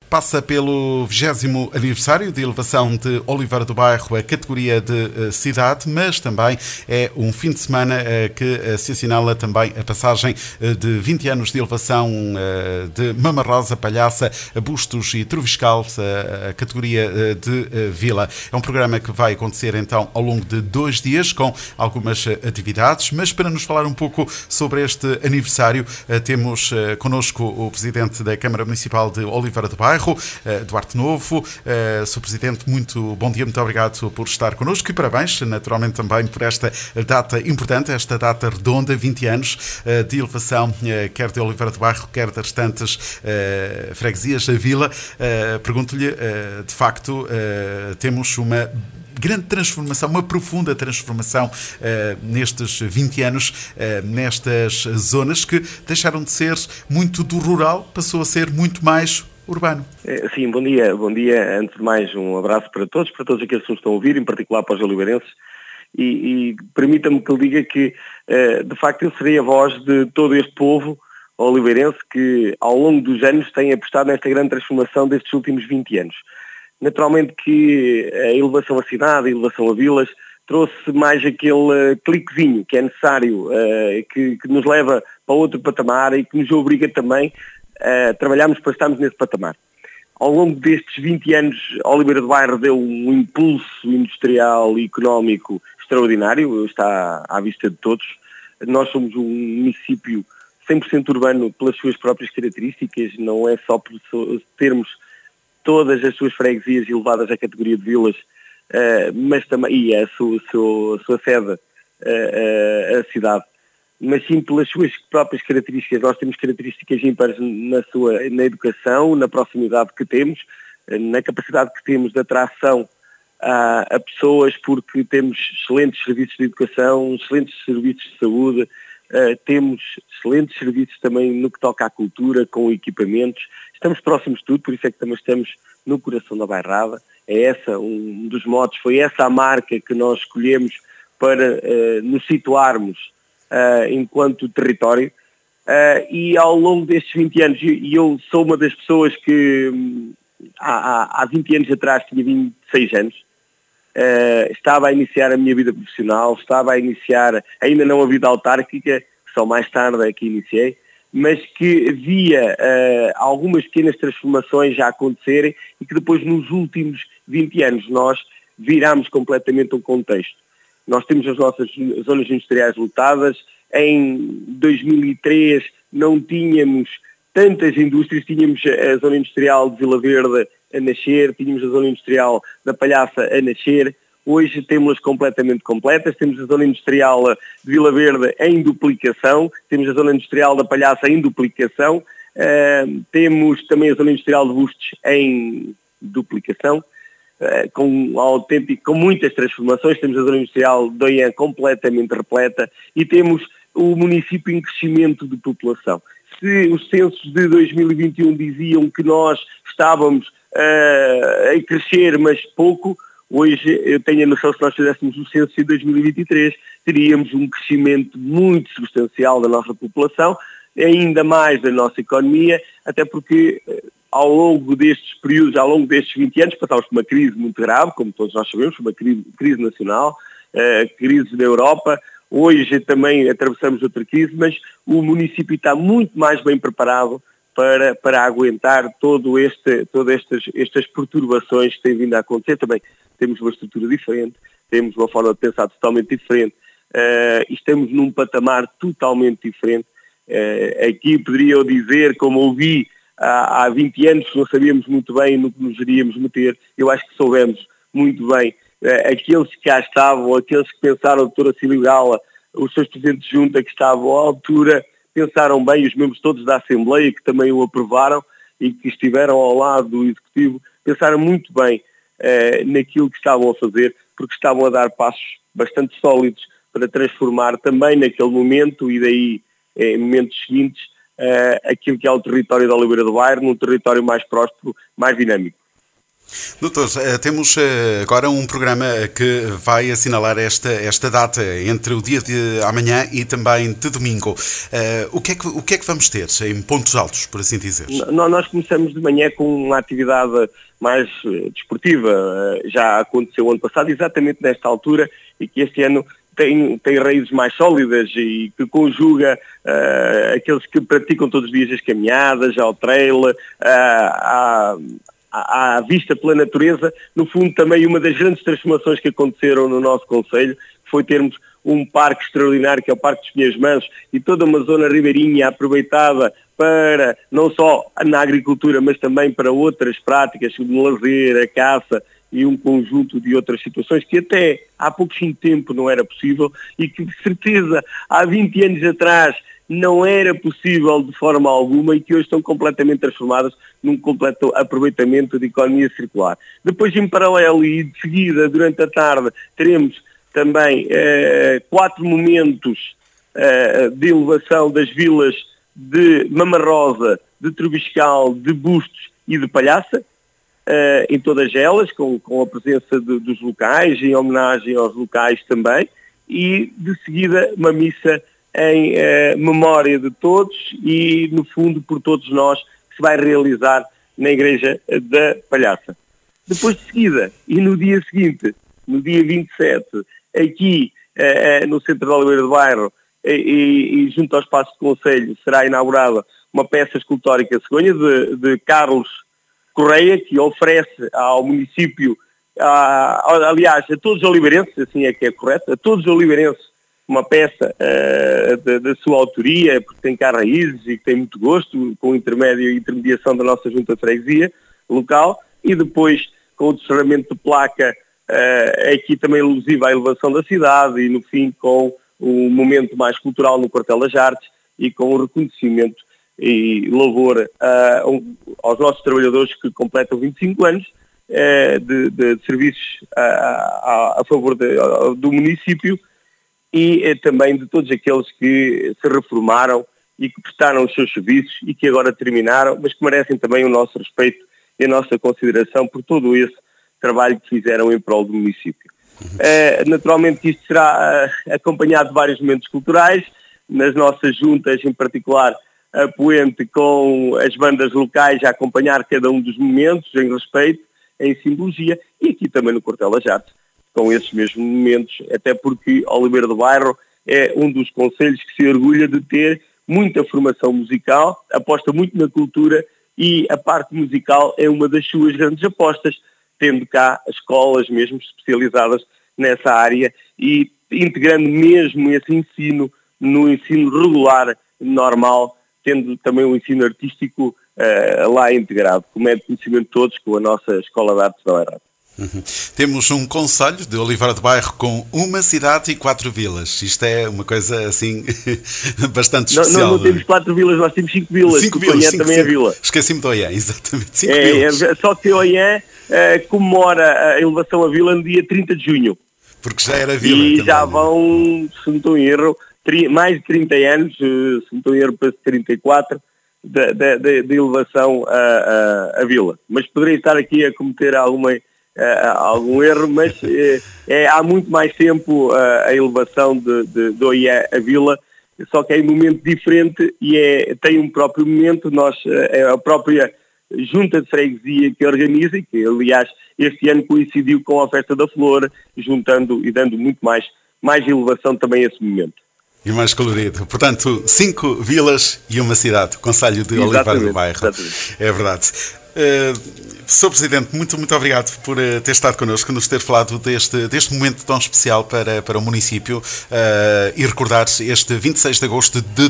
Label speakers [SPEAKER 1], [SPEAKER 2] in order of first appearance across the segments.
[SPEAKER 1] passa pelo 20º aniversário de elevação de Oliveira do Bairro à categoria de cidade, mas também é um fim de semana que se assinala também a passagem de 20 anos de elevação de Mama Rosa, Palhaça, Bustos e Troviscal, a categoria de Vila. É um programa que vai acontecer então ao longo de 2 dias com algumas atividades, mas para nos falar um pouco sobre este aniversário, temos connosco o Presidente da Câmara Municipal de Oliveira do Bairro, Duarte Novo. Sr. Presidente, muito bom dia, muito obrigado por estar connosco e parabéns, naturalmente, também por esta data importante, esta data redonda, 20 anos de elevação, quer de Oliveira do Bairro, quer das restantes freguesias da Vila. Pergunto-lhe, de facto, temos uma grande transformação, uma profunda transformação nestes 20 anos, nestas zonas que deixaram de ser muito do rural, passou a ser muito mais urbano.
[SPEAKER 2] Sim, bom dia. Bom dia. Antes de mais, um abraço para todos aqueles que nos estão a ouvir, em particular para os oliveirenses. E permita-me que lhe diga que, de facto, eu serei a voz de todo este povo oliveirense que, ao longo dos anos, tem apostado nesta grande transformação destes últimos 20 anos. Naturalmente que a elevação à cidade, a elevação a vilas, trouxe mais aquele cliquezinho que é necessário, que nos leva para outro patamar e que nos obriga também a trabalharmos para estarmos nesse patamar. Ao longo destes 20 anos, Oliveira do Bairro deu um impulso industrial e económico extraordinário, está à vista de todos. Nós somos um município 100% urbano pelas suas próprias características, não é só por termos todas as suas freguesias elevadas à categoria de vilas, mas também, e a sua sede, a cidade, mas sim pelas suas próprias características. Nós temos características ímpares na educação, na proximidade que temos, na capacidade que temos de atração a pessoas, porque temos excelentes serviços de educação, excelentes serviços de saúde, temos excelentes serviços também no que toca à cultura, com equipamentos. Estamos próximos de tudo, por isso é que também estamos no coração da bairrada. É essa, um dos motos, foi essa a marca que nós escolhemos para nos situarmos enquanto território. E ao longo destes 20 anos, e eu sou uma das pessoas que há 20 anos atrás tinha 26 anos, estava a iniciar a minha vida profissional, estava a iniciar ainda não a vida autárquica, só mais tarde é que iniciei, mas que via algumas pequenas transformações já acontecerem e que depois nos últimos 20 anos nós virámos completamente o contexto. Nós temos as nossas zonas industriais lotadas. Em 2003 não tínhamos tantas indústrias, tínhamos a zona industrial de Vila Verde a nascer, tínhamos a zona industrial da Palhaça a nascer. Hoje temos-las completamente completas, temos a zona industrial de Vila Verde em duplicação, temos a zona industrial da Palhaça em duplicação, temos também a zona industrial de Bustos em duplicação, com muitas transformações. Temos a zona industrial de Oiã completamente repleta e temos o município em crescimento de população. Se os censos de 2021 diziam que nós estávamos a crescer, mas pouco, hoje eu tenho a noção que se nós fizéssemos o censo de 2023, teríamos um crescimento muito substancial da nossa população, ainda mais da nossa economia, até porque ao longo destes períodos, ao longo destes 20 anos, passámos por uma crise muito grave, como todos nós sabemos, uma crise nacional, crise da Europa. Hoje também atravessamos outra crise, mas o município está muito mais bem preparado para aguentar todas estas perturbações que têm vindo a acontecer. Também temos uma estrutura diferente, temos uma forma de pensar totalmente diferente, e estamos num patamar totalmente diferente. Aqui poderia eu dizer, como ouvi há 20 anos, não sabíamos muito bem no que nos iríamos meter. Eu acho que soubemos muito bem. Aqueles que cá estavam, aqueles que pensaram, a doutora Cílio Gala, os seus presidentes de junta que estavam à altura, pensaram bem, os membros todos da Assembleia que também o aprovaram e que estiveram ao lado do Executivo, pensaram muito bem naquilo que estavam a fazer, porque estavam a dar passos bastante sólidos para transformar também naquele momento e daí em momentos seguintes aquilo que é o território da Oliveira do Bairro num território mais próspero, mais dinâmico.
[SPEAKER 1] Doutor, temos agora um programa que vai assinalar esta data entre o dia de amanhã e também de domingo. O que é que vamos ter em pontos altos, por assim dizer?
[SPEAKER 2] Nós começamos de manhã com uma atividade mais desportiva. Já aconteceu ano passado, exatamente nesta altura, e que este ano tem raízes mais sólidas e que conjuga aqueles que praticam todos os dias as caminhadas, ao trail, à vista pela natureza. No fundo, também uma das grandes transformações que aconteceram no nosso concelho foi termos um parque extraordinário, que é o Parque dos Pinheiros Mansos, e toda uma zona ribeirinha aproveitada para, não só na agricultura, mas também para outras práticas, como o lazer, a caça e um conjunto de outras situações que até há pouquinho tempo não era possível e que, de certeza, há 20 anos atrás não era possível de forma alguma e que hoje estão completamente transformadas num completo aproveitamento de economia circular. Depois, em paralelo e de seguida, durante a tarde, teremos também 4 momentos de elevação das vilas de Mamarrosa, de Trubiscal, de Bustos e de Palhaça, em todas elas, com a presença dos locais, em homenagem aos locais também, e de seguida uma missa em memória de todos e, no fundo, por todos nós, que se vai realizar na Igreja da Palhaça. Depois de seguida, e no dia seguinte, no dia 27, aqui no Centro de Oliveira do Bairro e junto ao Espaço de Concelho, será inaugurada uma peça escultórica cegonha de Carlos Correia, que oferece ao município, aliás, a todos os oliveirenses, assim é que é correto, a todos os oliveirenses, uma peça da sua autoria, porque tem cá raízes e que tem muito gosto, com intermediação da nossa Junta de Freguesia local, e depois com o descerramento de placa, aqui também alusiva à elevação da cidade, e no fim com um momento mais cultural no Quartel das Artes e com o reconhecimento e louvor aos nossos trabalhadores que completam 25 anos de serviços a favor do município, e também de todos aqueles que se reformaram e que prestaram os seus serviços e que agora terminaram, mas que merecem também o nosso respeito e a nossa consideração por todo esse trabalho que fizeram em prol do município. Naturalmente isto será acompanhado de vários momentos culturais, nas nossas juntas, em particular a Poente, com as bandas locais a acompanhar cada um dos momentos em respeito, em simbologia, e aqui também no Quartel das Artes, com esses mesmos momentos, até porque Oliveira do Bairro é um dos concelhos que se orgulha de ter muita formação musical, aposta muito na cultura, e a parte musical é uma das suas grandes apostas, tendo cá escolas mesmo especializadas nessa área e integrando mesmo esse ensino no ensino regular, normal, tendo também um ensino artístico lá integrado, como é de conhecimento de todos, com a nossa Escola de Artes da Beirada.
[SPEAKER 1] Temos um concelho de Oliveira do Bairro com uma cidade e 4 vilas. Isto é uma coisa assim bastante especial.
[SPEAKER 2] Não temos 4 vilas, nós temos 5 vilas.
[SPEAKER 1] 5 vilas,
[SPEAKER 2] também é vila.
[SPEAKER 1] Esqueci-me do Oiã, exatamente. 5 vilas.
[SPEAKER 2] Só que o Oiã comemora a elevação à vila no dia 30 de junho.
[SPEAKER 1] Porque já era vila.
[SPEAKER 2] E
[SPEAKER 1] também,
[SPEAKER 2] já vão, se não estou em erro, mais de 30 anos, se não estou em erro, para 34, de elevação à vila. Mas poderia estar aqui a cometer algum erro, mas há muito mais tempo a elevação de Oiã à vila, só que é um momento diferente e tem um próprio momento. É a própria Junta de Freguesia que organiza e que, aliás, este ano coincidiu com a Festa da Flor, juntando e dando muito mais elevação também a esse momento.
[SPEAKER 1] E mais colorido. Portanto, 5 vilas e uma cidade. Concelho de Oliveira do Bairro. Exatamente. É verdade. Sr. Presidente, muito obrigado por ter estado connosco, nos ter falado deste momento tão especial para o município e recordar este 26 de agosto de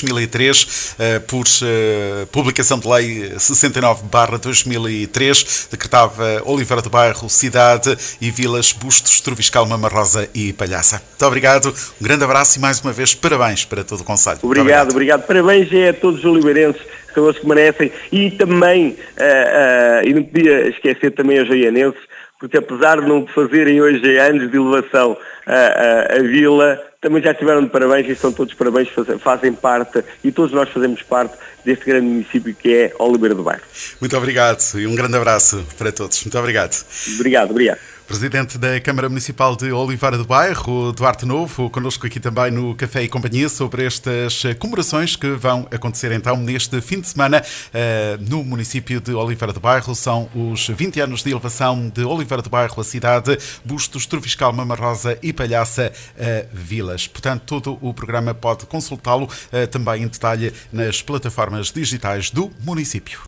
[SPEAKER 1] 2003, por publicação de lei 69/2003, decretava Oliveira do Bairro, cidade e vilas Bustos, Trubiscal, Mamarrosa e Palhaça. Muito obrigado, um grande abraço e mais uma vez parabéns para todo o concelho.
[SPEAKER 2] Obrigado. Parabéns a todos os oliveirenses, são os que merecem, e também, e não podia esquecer também os oianenses, porque apesar de não fazerem hoje anos de elevação a vila, também já estiveram de parabéns e estão todos de parabéns, fazem parte, e todos nós fazemos parte deste grande município que é Oliveira do Bairro.
[SPEAKER 1] Muito obrigado e um grande abraço para todos. Muito obrigado.
[SPEAKER 2] Obrigado.
[SPEAKER 1] Presidente da Câmara Municipal de Oliveira do Bairro, Duarte Novo, connosco aqui também no Café e Companhia sobre estas comemorações que vão acontecer então neste fim de semana no município de Oliveira do Bairro. São os 20 anos de elevação de Oliveira do Bairro, a cidade, Bustos, Troviscal, Mama Rosa e Palhaça Vilas. Portanto, todo o programa pode consultá-lo também em detalhe nas plataformas digitais do município.